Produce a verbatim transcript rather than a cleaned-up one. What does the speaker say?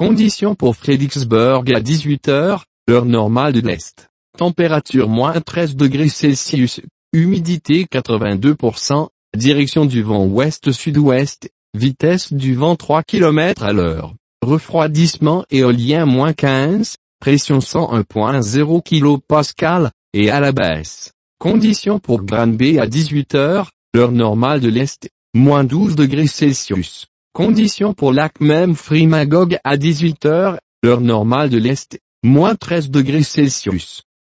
Conditions pour Fredericksburg à dix-huit heures, heure normale de l'Est. Température moins treize degrés Celsius, humidité quatre-vingt-deux pour cent, direction du vent ouest-sud-ouest, vitesse du vent trois kilomètres à l'heure. Refroidissement éolien moins quinze, pression cent un virgule zéro kilopascal, et à la baisse. Conditions pour Granby à dix-huit heures, heure normale de l'Est, moins douze degrés Celsius. Conditions pour Lac Memphremagog à dix-huit heures, heure normale de l'Est, moins treize degrés Celsius.